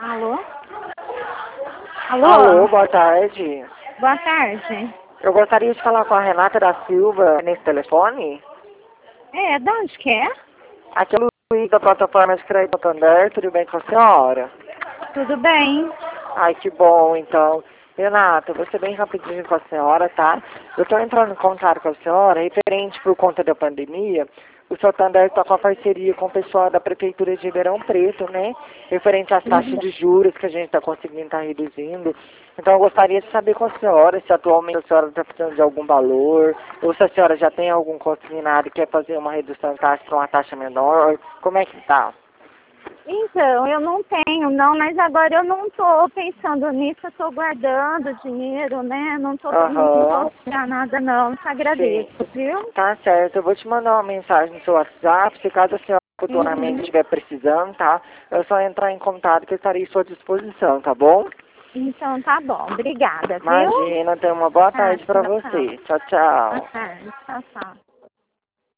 Alô? Alô? Alô, boa tarde. Boa tarde. Eu gostaria de falar com a Renata da Silva nesse telefone. De onde que é? Aqui é o Luiz da plataforma de crédito Santander, tudo bem com a senhora? Tudo bem? Ai, que bom, então. Renata, eu vou ser bem rapidinho com a senhora, tá? Eu estou entrando em contato com a senhora, referente por conta da pandemia. O Santander está com a parceria com o pessoal da Prefeitura de Ribeirão Preto, né? Referente às taxas de juros que a gente está conseguindo estar reduzindo. Então eu gostaria de saber com a senhora se atualmente a senhora está precisando de algum valor, ou se a senhora já tem algum consignado e quer fazer uma redução de taxa para uma taxa menor. Como é que está? Então, eu não tenho, não, mas agora eu não estou pensando nisso, eu estou guardando dinheiro, né? Não Aham. vou tirar nada, não. Te Sim. agradeço, viu? Tá certo, eu vou te mandar uma mensagem no seu WhatsApp, se caso a senhora futuramente Uhum. estiver precisando, tá? É só entrar em contato que eu estarei à sua disposição, tá bom? Então tá bom, obrigada, viu? Imagina, tenha uma boa Tá, tarde pra tchau. você. Tchau, Boa tchau. tarde, tchau, tchau.